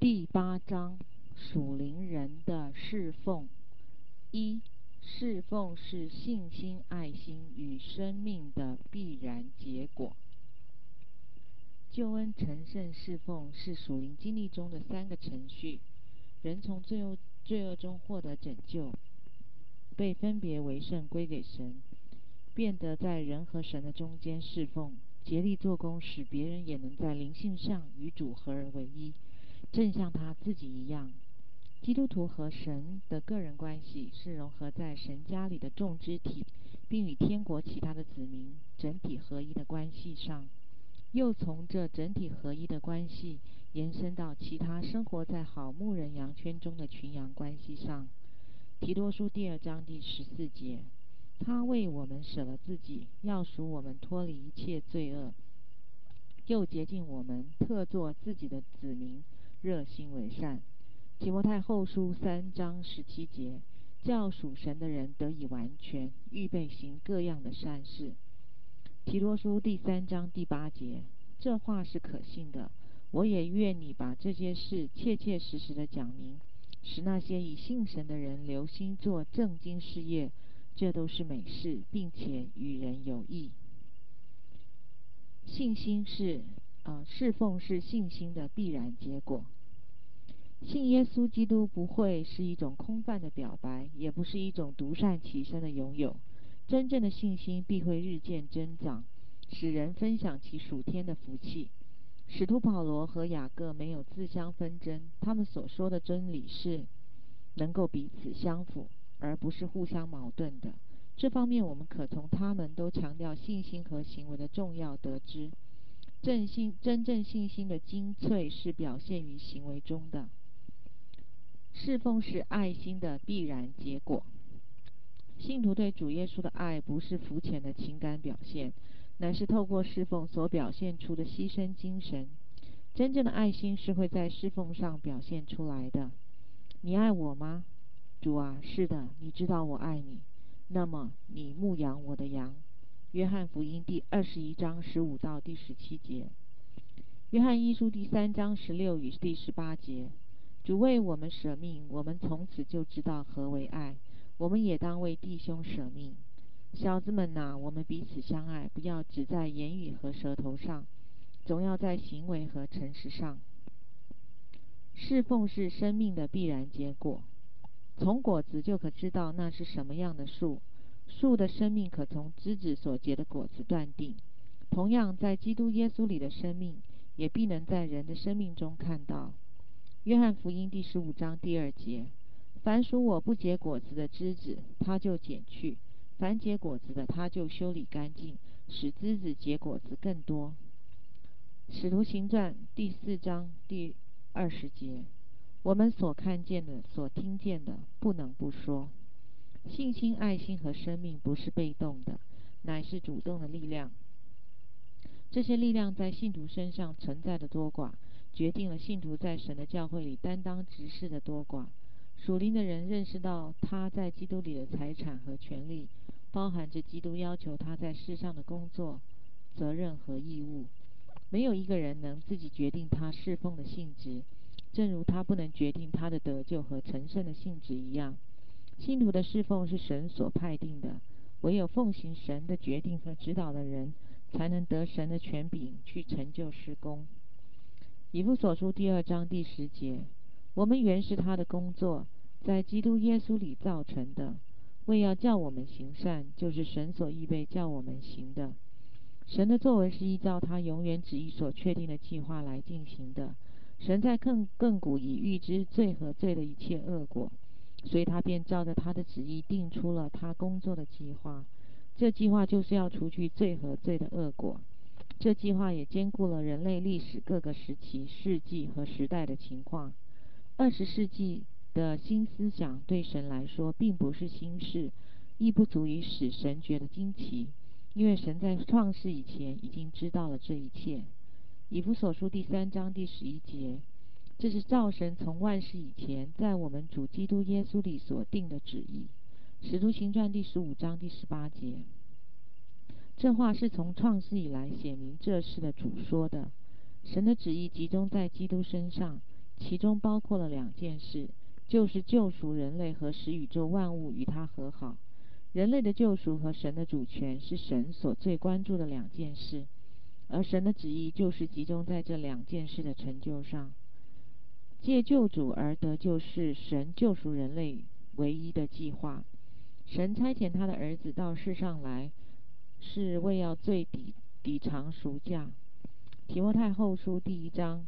第8章属灵人的侍奉。一、侍奉是信心、爱心与生命的必然结果。救恩、成圣、侍奉是属灵经历中的3个程序。人从罪恶中获得拯救，被分别为圣归给神，变得在人和神的中间侍奉，竭力做工，使别人也能在灵性上与主合而为一，正像他自己一样。基督徒和神的个人关系是融合在神家里的众肢体，并与天国其他的子民整体合一的关系上，又从这整体合一的关系延伸到其他生活在好牧人羊圈中的群羊关系上。提多书第2章第14节，他为我们舍了自己，要赎我们脱离一切罪恶，又洁净我们，特作自己的子民，热心为善。提摩太后书3章17节，叫属神的人得以完全，预备行各样的善事。提多书第3章第8节，这话是可信的，我也愿你把这些事切切实实的讲明，使那些以信神的人留心做正经事业，这都是美事，并且与人有益。侍奉是信心的必然结果。信耶稣基督不会是一种空泛的表白，也不是一种独善其身的拥有。真正的信心必会日渐增长，使人分享其属天的福气。使徒保罗和雅各没有自相纷争，他们所说的真理是能够彼此相辅，而不是互相矛盾的。这方面我们可从他们都强调信心和行为的重要得知。真正信心的精粹是表现于行为中的。侍奉是爱心的必然结果。信徒对主耶稣的爱不是肤浅的情感表现，乃是透过侍奉所表现出的牺牲精神。真正的爱心是会在侍奉上表现出来的。你爱我吗？主啊，是的，你知道我爱你。那么你牧养我的羊。约翰福音第21章15到第17节。约翰一书第3章16与第18节。主为我们舍命，我们从此就知道何为爱，我们也当为弟兄舍命。小子们哪，我们彼此相爱，不要只在言语和舌头上，总要在行为和诚实上。侍奉是生命的必然结果。从果子就可知道那是什么样的树，树的生命可从枝子所结的果子断定。同样，在基督耶稣里的生命，也必能在人的生命中看到。约翰福音第15章第2节，凡属我不结果子的枝子，他就剪去；凡结果子的，他就修理干净，使枝子结果子更多。使徒行传第4章第20节，我们所看见的、所听见的，不能不说。信心、爱心和生命不是被动的，乃是主动的力量。这些力量在信徒身上存在的多寡，决定了信徒在神的教会里担当职事的多寡。属灵的人认识到他在基督里的财产和权利，包含着基督要求他在世上的工作、责任和义务。没有一个人能自己决定他侍奉的性质，正如他不能决定他的得救和成圣的性质一样。信徒的侍奉是神所派定的，唯有奉行神的决定和指导的人，才能得神的权柄去成就事工。以弗所书第2章第10节，我们原是他的工作，在基督耶稣里造成的，为要叫我们行善，就是神所预备叫我们行的。神的作为是依照他永远旨意所确定的计划来进行的。神在亘古已预知罪和罪的一切恶果，所以他便照着他的旨意定出了他工作的计划。这计划就是要除去罪和罪的恶果。这计划也兼顾了人类历史各个时期、世纪和时代的情况。20世纪的新思想对神来说并不是新事，亦不足以使神觉得惊奇，因为神在创世以前已经知道了这一切。以弗所书第3章第11节，这是照神从万世以前在我们主基督耶稣里所定的旨意。使徒行传第15章第18节，这话是从创世以来显明这事的主说的。神的旨意集中在基督身上， 其中包括了两件事，就是救赎人类和使宇宙万物与他和好。人类的救赎和神的主权是神所最关注的两件事，而神的旨意就是集中在这两件事的成就上。借救主而得救是神救赎人类唯一的计划。神差遣他的儿子到世上来，是为要最抵偿赎价。提摩太后书第1章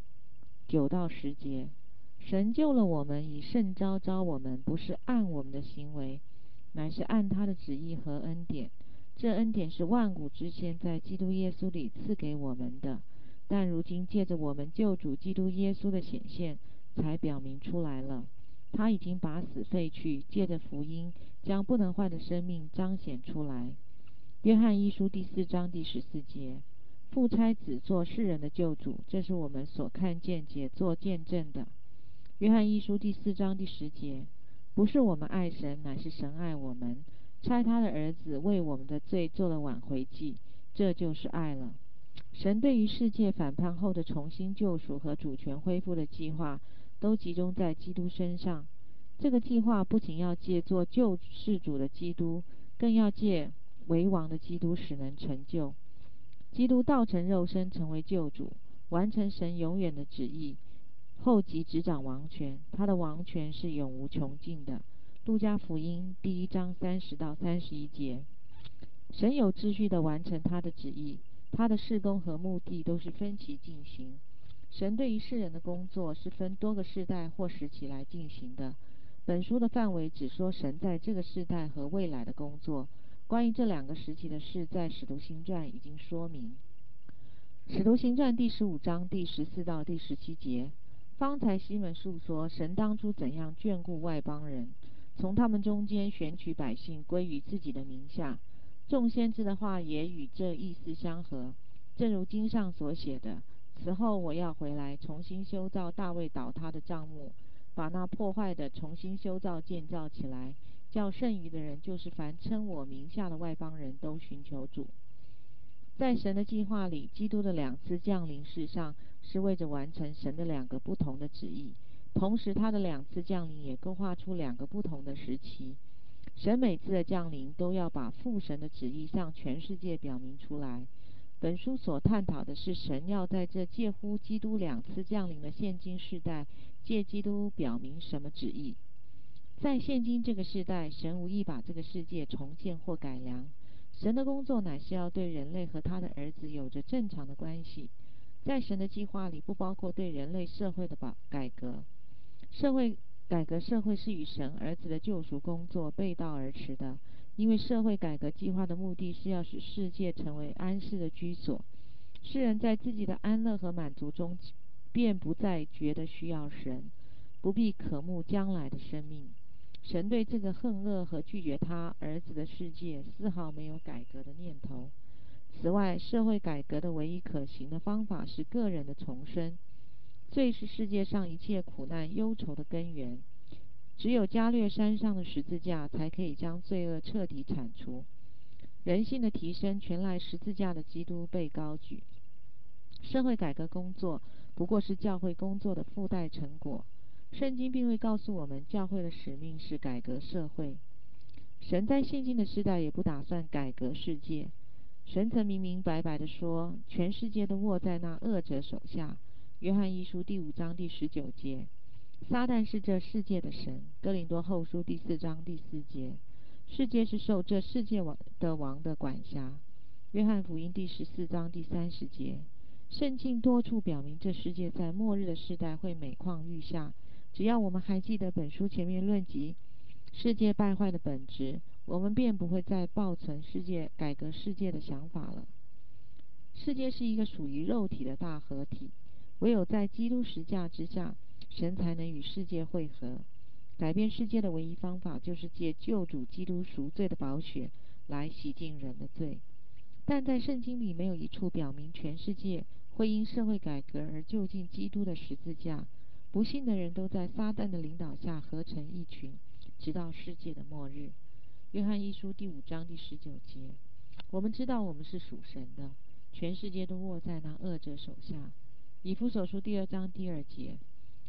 9到10节，神救了我们，以圣召召我们，不是按我们的行为，乃是按他的旨意和恩典。这恩典是万古之前在基督耶稣里赐给我们的，但如今借着我们救主基督耶稣的显现，才表明出来了。他已经把死废去，借着福音将不能坏的生命彰显出来。约翰一书第4章第14节，父差子做世人的救主，这是我们所看见且做见证的。约翰一书第4章第10节，不是我们爱神，乃是神爱我们，差他的儿子为我们的罪做了挽回祭，这就是爱了。神对于世界反叛后的重新救赎和主权恢复的计划，都集中在基督身上。这个计划不仅要借做救世主的基督，更要借为王的基督使能成就。基督道成肉身，成为救主，完成神永远的旨意，后即执掌王权，他的王权是永无穷尽的。路加福音第1章30到31节，神有秩序地完成他的旨意，他的事工和目的都是分期进行。神对于世人的工作是分多个世代或时期来进行的。本书的范围只说神在这个世代和未来的工作，关于这两个时期的事，在使徒行传已经说明。使徒行传第15章第14到第17节，方才西门述说神当初怎样眷顾外邦人，从他们中间选取百姓归于自己的名下。众先知的话也与这意思相合，正如经上所写的，此后我要回来，重新修造大卫倒塌的帐幕，把那破坏的重新修造建造起来，叫剩余的人，就是凡称我名下的外邦人都寻求主。在神的计划里，基督的2次降临世上是为着完成神的2个不同的旨意，同时他的2次降临也勾画出2个不同的时期。神每次的降临都要把父神的旨意向全世界表明出来。本书所探讨的是神要在这介乎基督2次降临的现今世代，借基督表明什么旨意。在现今这个世代，神无意把这个世界重建或改良。神的工作乃是要对人类和他的儿子有着正常的关系。在神的计划里，不包括对人类社会的改革。改革社会是与神儿子的救赎工作背道而驰的，因为社会改革计划的目的是要使世界成为安适的居所。世人在自己的安乐和满足中，便不再觉得需要神，不必渴慕将来的生命。神对这个恨恶和拒绝他儿子的世界丝毫没有改革的念头。此外，社会改革的唯一可行的方法是个人的重生。罪是世界上一切苦难忧愁的根源，只有加略山上的十字架才可以将罪恶彻底铲除。人性的提升全赖十字架的基督被高举。社会改革工作不过是教会工作的附带成果。圣经并未告诉我们教会的使命是改革社会。神在现今的时代也不打算改革世界。神曾明明白白地说，全世界都握在那恶者手下。约翰一书第5章第19节。撒旦是这世界的神。哥林多后书第4章第4节。世界是受这世界王的管辖。约翰福音第14章第30节。圣经多处表明这世界在末日的时代会每况愈下。只要我们还记得本书前面论及世界败坏的本质，我们便不会再抱存改革世界的想法了。世界是一个属于肉体的大合体，唯有在基督十架之下，神才能与世界会合。改变世界的唯一方法，就是借救主基督赎罪的宝血来洗净人的罪。但在圣经里没有一处表明全世界会因社会改革而就近基督的十字架。不信的人都在撒旦的领导下合成一群，直到世界的末日。约翰一书第5章第19节。我们知道我们是属神的，全世界都握在那恶者手下。以弗所书第2章第2节。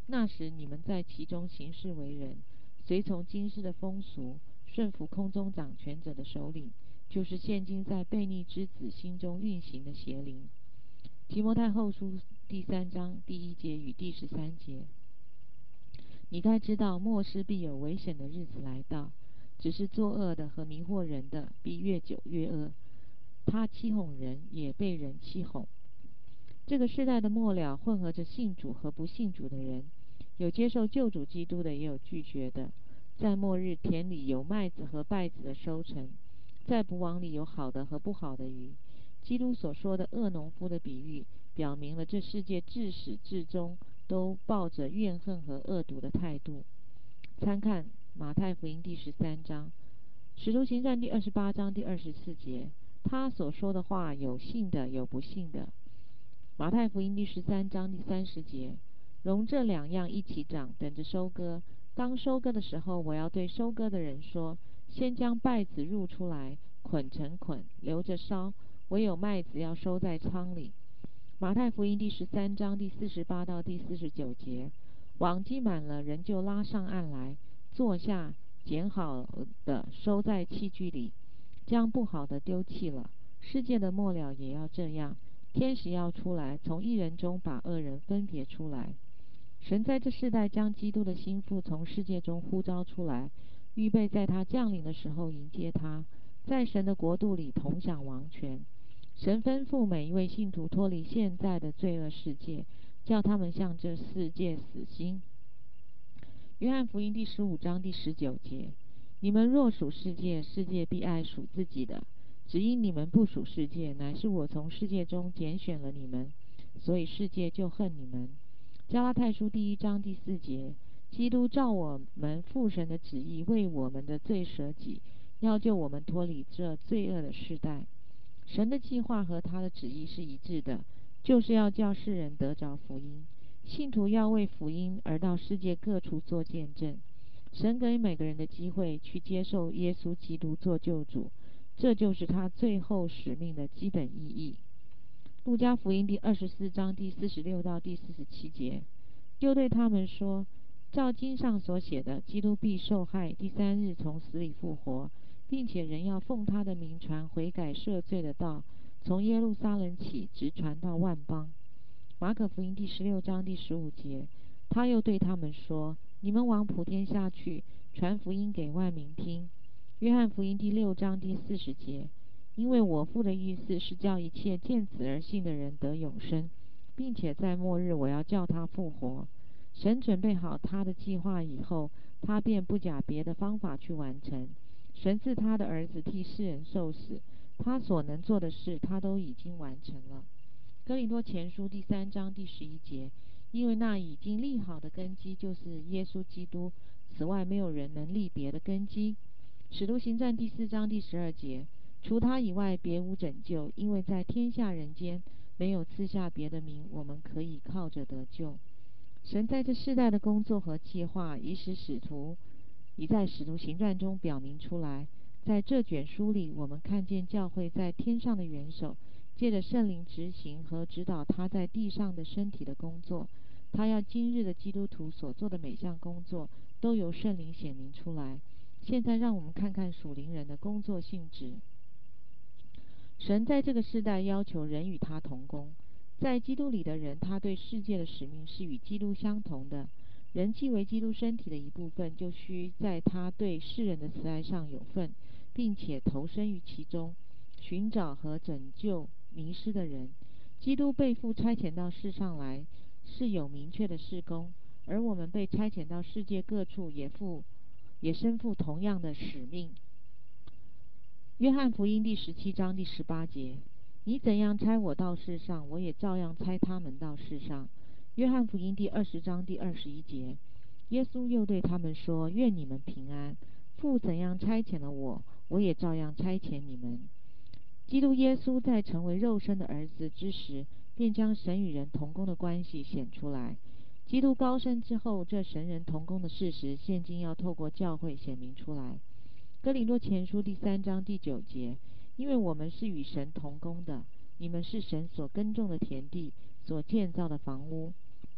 那时你们在其中行事为人，随从今世的风俗，顺服空中掌权者的首领，就是现今在悖逆之子心中运行的邪灵。提摩太后书第3章第1节与第13节。你该知道，末世必有危险的日子来到，只是作恶的和迷惑人的必越久越恶，他欺哄人，也被人欺哄。这个世代的末了，混合着信主和不信主的人，有接受救主基督的，也有拒绝的。在末日，田里有麦子和稗子的收成，在捕网里有好的和不好的鱼。基督所说的恶农夫的比喻，表明了这世界自始至终都抱着怨恨和恶毒的态度。参看马太福音第13章，使徒行传第28章第24节。他所说的话，有信的，有不信的。马太福音第13章第30节，容这2样一起长，等着收割。当收割的时候，我要对收割的人说：先将稗子入出来，捆成捆，留着烧；唯有麦子要收在仓里。马太福音第13章第48到第49节，网积满了，人就拉上岸来，坐下，捡好的收在器具里，将不好的丢弃了。世界的末了也要这样。天使要出来，从一人中把恶人分别出来。神在这世代将基督的心腹从世界中呼召出来，预备在他降临的时候迎接他，在神的国度里同享王权。神吩咐每一位信徒脱离现在的罪恶世界，叫他们向这世界死心。约翰福音第15章第19节，你们若属世界，世界必爱属自己的。只因你们不属世界，乃是我从世界中拣选了你们，所以世界就恨你们。加拉太书第1章第4节，基督照我们父神的旨意，为我们的罪舍己，要救我们脱离这罪恶的世代。神的计划和他的旨意是一致的，就是要叫世人得着福音。信徒要为福音而到世界各处做见证。神给每个人的机会去接受耶稣基督做救主，这就是他最后使命的基本意义。路加福音第24章第46到第47节，又对他们说：照经上所写的，基督必受害，第3日从死里复活，并且人要奉他的名传悔改赦罪的道，从耶路撒冷起，直传到万邦。马可福音第16章第15节，他又对他们说：你们往普天下去，传福音给万民听。约翰福音第6章第40节，因为我父的意思是叫一切见子而信的人得永生，并且在末日我要叫他复活。神准备好他的计划以后，他便不假别的方法去完成。神赐他的儿子替世人受死，他所能做的事，他都已经完成了。哥林多前书第3章第11节，因为那已经立好的根基就是耶稣基督，此外没有人能立别的根基。使徒行传第4章第12节，除他以外别无拯救，因为在天下人间没有赐下别的名，我们可以靠着得救。神在这世代的工作和计划，已在使徒行传中表明出来。在这卷书里，我们看见教会在天上的元首，借着圣灵执行和指导他在地上的身体的工作。他要今日的基督徒所做的每项工作，都由圣灵显明出来。现在让我们看看属灵人的工作性质。神在这个世代要求人与他同工。在基督里的人，他对世界的使命是与基督相同的。人既为基督身体的一部分，就需在他对世人的慈爱上有份，并且投身于其中，寻找和拯救迷失的人。基督被父差遣到世上来，是有明确的事工，而我们被差遣到世界各处，也身负同样的使命。约翰福音第17章第18节，你怎样差我到世上，我也照样差他们到世上。约翰福音第20章第21节，耶稣又对他们说：愿你们平安，父怎样差遣了我，我也照样差遣你们。基督耶稣在成为肉身的儿子之时，便将神与人同工的关系显出来。基督高升之后，这神人同工的事实，现今要透过教会显明出来。哥林多前书第3章第9节，因为我们是与神同工的，你们是神所耕种的田地，所建造的房屋。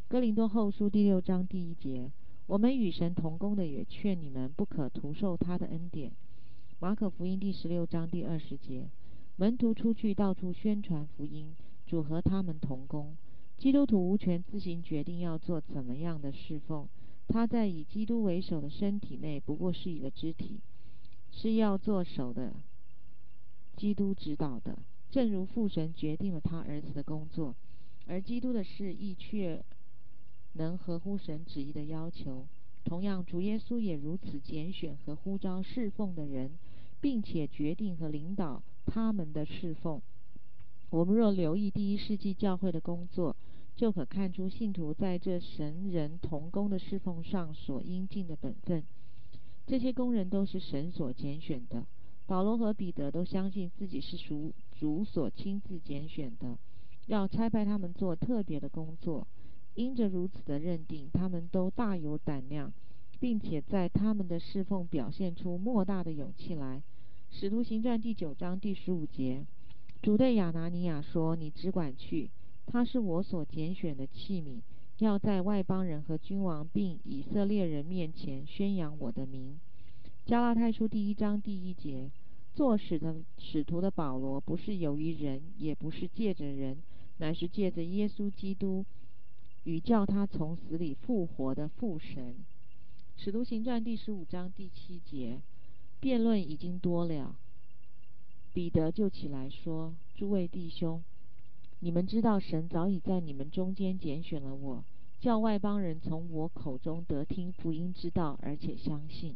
哥林多后书第6章第1节，我们与神同工的也劝你们不可徒受他的恩典。马可福音第16章第20节，门徒出去到处宣传福音，主和他们同工。基督徒无权自行决定要做怎么样的侍奉，他在以基督为首的身体内不过是一个肢体，是要做手的基督指导的，正如父神决定了他儿子的工作，而基督的事亦却能合乎神旨意的要求。同样，主耶稣也如此拣选和呼召侍奉的人，并且决定和领导他们的侍奉。我们若留意第1世纪教会的工作，就可看出信徒在这神人同工的侍奉上所应尽的本分。这些工人都是神所拣选的。保罗和彼得都相信自己是属主所亲自拣选的，要差派他们做特别的工作。因着如此的认定，他们都大有胆量，并且在他们的侍奉表现出莫大的勇气来。使徒行传第9章第15节，主对亚拿尼亚说：“你只管去，他是我所拣选的器皿，要在外邦人和君王并以色列人面前宣扬我的名。”加拉太书第1章第1节，做使徒的保罗，不是由于人，也不是借着人，乃是借着耶稣基督与叫他从死里复活的父神。使徒行传第15章第7节，辩论已经多了，彼得就起来说：“诸位弟兄，你们知道神早已在你们中间拣选了我，叫外邦人从我口中得听福音之道，而且相信。”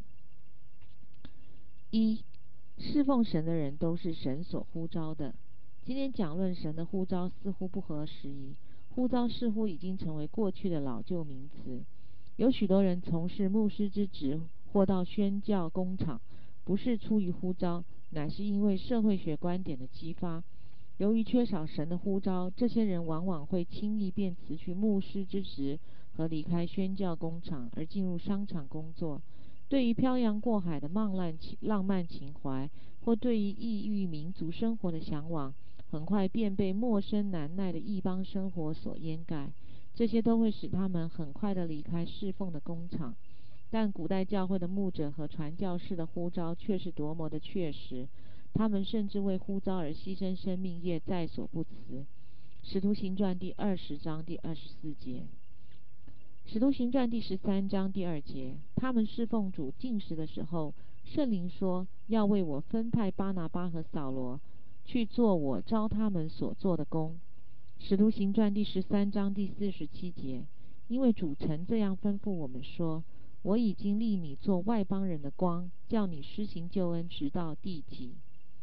侍奉神的人都是神所呼召的。今天讲论神的呼召似乎不合时宜，呼召似乎已经成为过去的老旧名词。有许多人从事牧师之职或到宣教工厂，不是出于呼召，乃是因为社会学观点的激发。由于缺少神的呼召，这些人往往会轻易便辞去牧师之职和离开宣教工厂，而进入商场工作。对于漂洋过海的浪漫情怀，或对于异域民族生活的向往，很快便被陌生难耐的异邦生活所掩盖。这些都会使他们很快地离开侍奉的工厂。但古代教会的牧者和传教士的呼召却是多么的确实，他们甚至为呼召而牺牲生命，也在所不辞。使徒行传第20章第24节，使徒行传第13章第2节，他们侍奉主禁食的时候，圣灵说要为我分派巴拿巴和扫罗去做我召他们所做的工。使徒行传第13章第47节，因为主曾这样吩咐我们说：“我已经立你做外邦人的光，叫你施行救恩，直到地极。”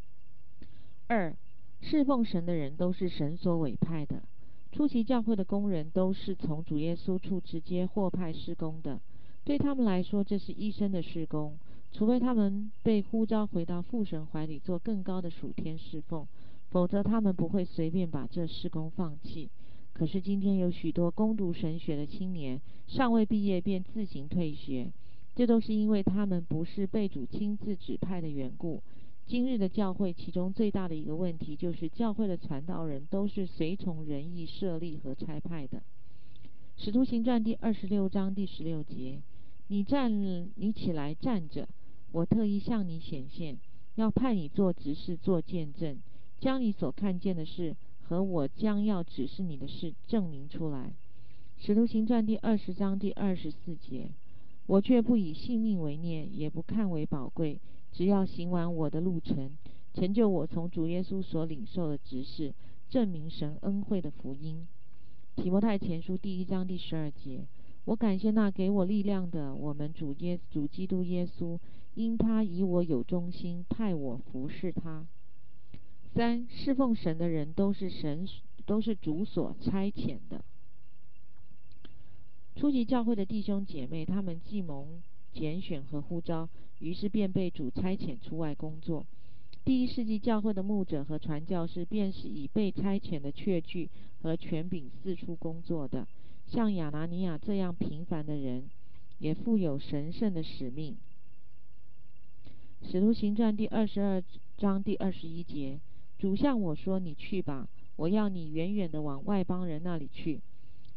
侍奉神的人都是神所委派的。初期教会的工人都是从主耶稣处直接获派事工的，对他们来说，这是一生的事工，除非他们被呼召回到父神怀里做更高的属天侍奉，否则他们不会随便把这事工放弃。可是今天有许多攻读神学的青年，尚未毕业便自行退学，这都是因为他们不是被主亲自指派的缘故。今日的教会，其中最大的一个问题，就是教会的传道人都是随从人意设立和差派的。使徒行传第26章第16节，你起来站着，我特意向你显现，要派你做执事，做见证，将你所看见的事和我将要指示你的事证明出来。使徒行传第20章第24节，我却不以性命为念，也不看为宝贵，只要行完我的路程，成就我从主耶稣所领受的职事，证明神恩惠的福音。提摩太前书第1章第12节，我感谢那给我力量的我们主基督耶稣，因他以我有忠心，派我服侍他。侍奉神的人都是主所差遣的。初级教会的弟兄姐妹，他们既蒙拣选和呼召，于是便被主差遣出外工作。第1世纪教会的牧者和传教士，便是以被差遣的确据和权柄四处工作的。像亚拿尼亚这样平凡的人，也负有神圣的使命。使徒行传第22章第21节，主向我说：“你去吧，我要你远远地往外邦人那里去。”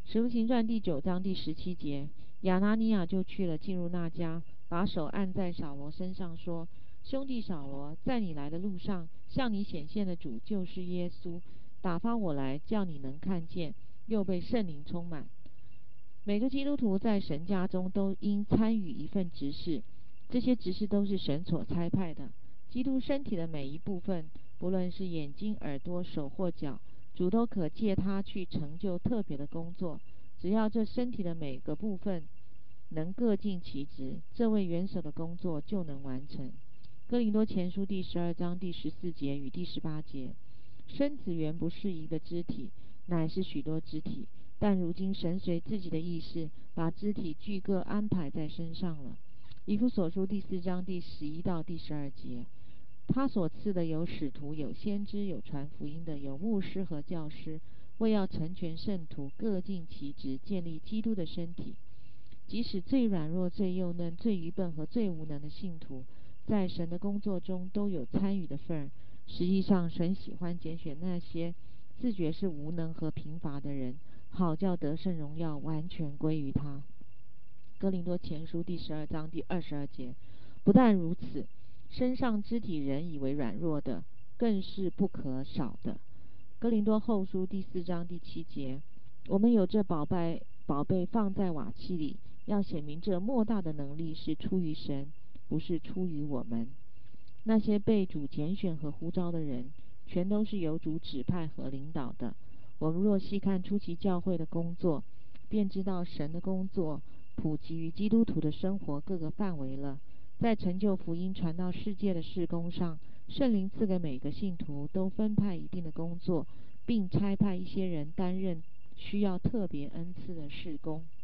使徒行传第9章第17节，亚拿尼亚就去了，进入那家，把手按在扫罗身上，说：兄弟扫罗，在你来的路上，向你显现的主就是耶稣，打发我来，叫你能看见，又被圣灵充满。每个基督徒在神家中都应参与一份职事，这些职事都是神所差派的。基督身体的每一部分，不论是眼睛、耳朵、手或脚，主都可借它去成就特别的工作。只要这身体的每个部分能各尽其职，这位元首的工作就能完成。哥林多前书第12章第14节与第18节，身子原不是一个肢体，乃是许多肢体，但如今神随自己的意思，把肢体俱各安排在身上了。以弗所书第4章第11到第12节，他所赐的有使徒，有先知，有传福音的，有牧师和教师，为要成全圣徒，各尽其职，建立基督的身体。即使最软弱、最幼嫩、最愚笨和最无能的信徒，在神的工作中都有参与的份儿。实际上，神喜欢拣选那些自觉是无能和贫乏的人，好叫得胜荣耀完全归于他。哥林多前书第12章第22节，不但如此，身上肢体人以为软弱的，更是不可少的。哥林多后书第4章第7节，我们有这宝贝放在瓦器里，要显明这莫大的能力是出于神，不是出于我们。那些被主拣选和呼召的人，全都是由主指派和领导的。我们若细看初期教会的工作，便知道神的工作普及于基督徒的生活各个范围了。在成就福音传到世界的事工上，圣灵赐给每个信徒都分派一定的工作，并差派一些人担任需要特别恩赐的事工。